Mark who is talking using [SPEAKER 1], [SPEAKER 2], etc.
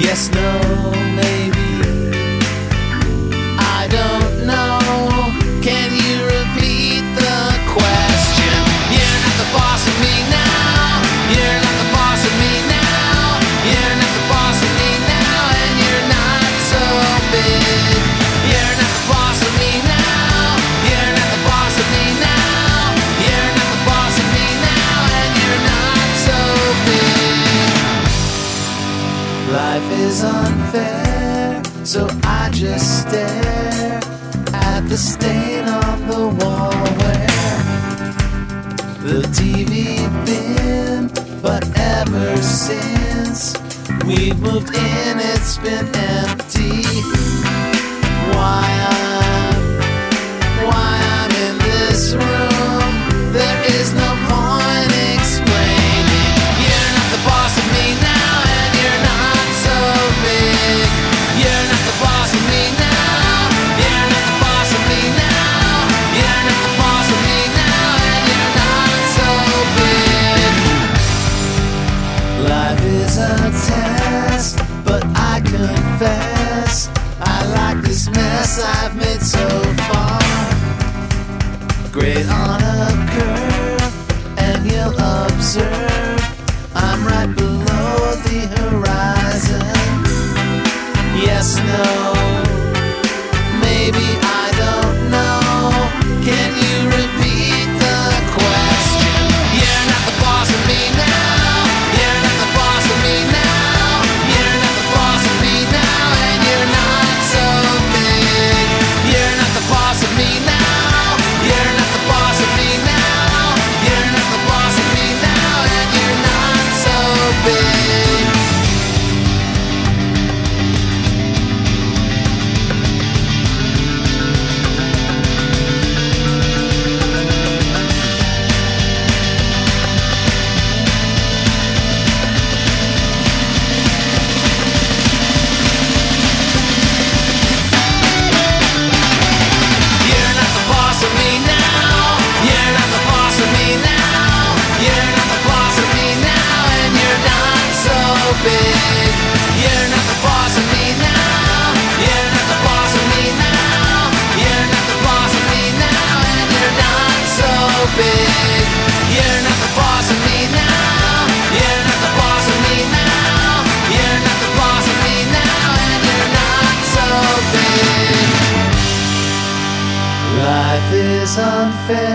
[SPEAKER 1] Yes, no, maybe. I don't know. Can you repeat the question? You're not the boss of me now. You're not the boss of me now. You're not the boss of me now, and you're not so big. You're not the boss of me now. You're not the boss of me now. You're not the boss of me now, and you're not so big. Life is unfair, so I just stare at the stain on the wall where the TV been. But ever since we've moved in, it's been empty. Why I'm in this room, there is no point explaining. You're not the boss of me now, and you're not so big. You're not the boss of me now. You're not the boss of me now. You're not the boss of me now, and you're not so big. Life is a test, but I confess I like this mess I've made so far. Great on a curve, and you'll observe I'm right below the horizon. Yes, no, maybe I don't know. Can you repeat the question? You're not the boss of me now. You're not the boss of me now. You're not the boss of me now, and you're not so big. You're not the boss of me now. You're not the boss of me now. You're not the boss of me now, and you're not so big. You're not the boss of me now. You're not the boss of me now. You're not the boss of me now, and you're not so big. You're not the boss of me now. You're not the boss of me now. You're not the boss of me now, and you're not so big. You're not the boss of me now. You're not the boss of me now. You're not the boss of me now, and you're not so big. Life is unfair.